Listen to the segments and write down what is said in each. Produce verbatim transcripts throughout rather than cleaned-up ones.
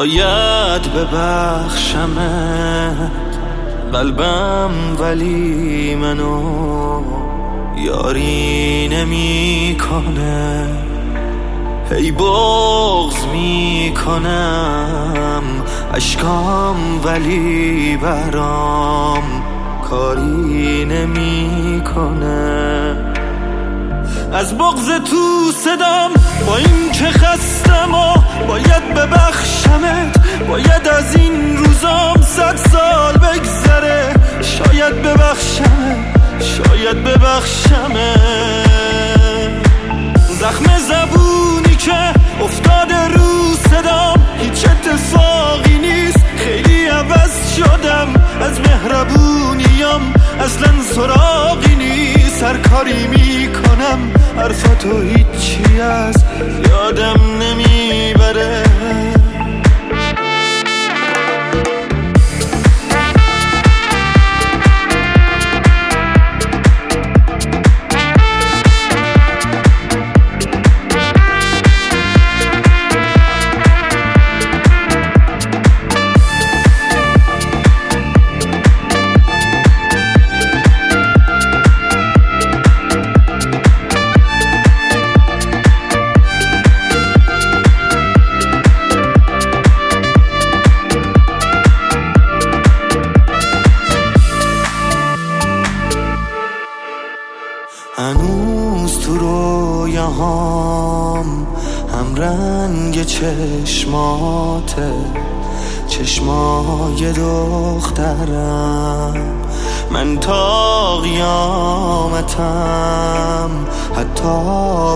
باید ببخشمت قلبم، ولی منو یاری نمی کنه. هی بغض می کنم اشکام، ولی برام کاری نمی کنه. از بغض تو صدام با این که خستم و باید ببخشمت. باید از این روزام صد سال بگذره، شاید ببخشمت، شاید ببخشمت. زخم زبونی که افتاده رو صدام هیچ اتفاقی نیست، خیلی عوض شدم. از مهربونیام اصلا سراغی نیست. هر کاری میکنم حرفاتو هیچی از یادم نمیبره. هنوز تو رویاهام هم رنگ چشماته، چشمای دخترم. من تا قیامتم حتی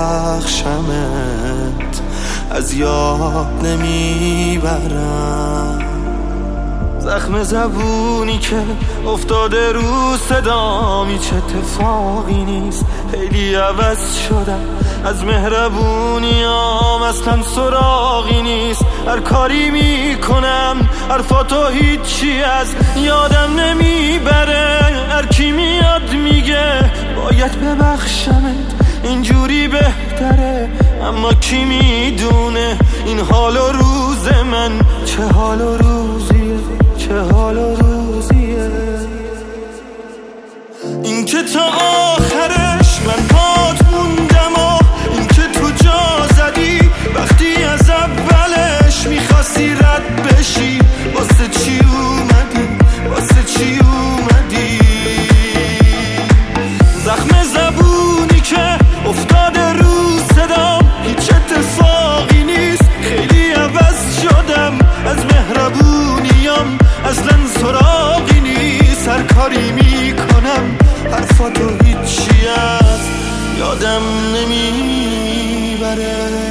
ببخشمت از یاد نمیبرم. زخم زبونی که افتاده رو صدام هیچ اتفاقی نیست، خیلی عوض شدم. از مهربونیام اصلا سراغی نیست. هر کاری میکنم حرفاتو هیچی از یادم نمیبره. هر کی میاد میگه باید ببخشمت، اینجوری بهتره. اما کی میدونه این حال و روز من چه حال و روزیه، چه حال و روزیه. این که تا آخرش من پات موندم و این که تو جا زدی وقتی از اولش میخواستی رد بشی. واسه چی اومدی، واسه چی اومدی؟ زخم زبونی که افتاده رو صدام هیچ اتفاقی نیست، خیلی عوض شدم. از مهربونیام اصلا سراغی نیست. هر کاری میکنم حرفاتو هیچی از یادم نمیبره.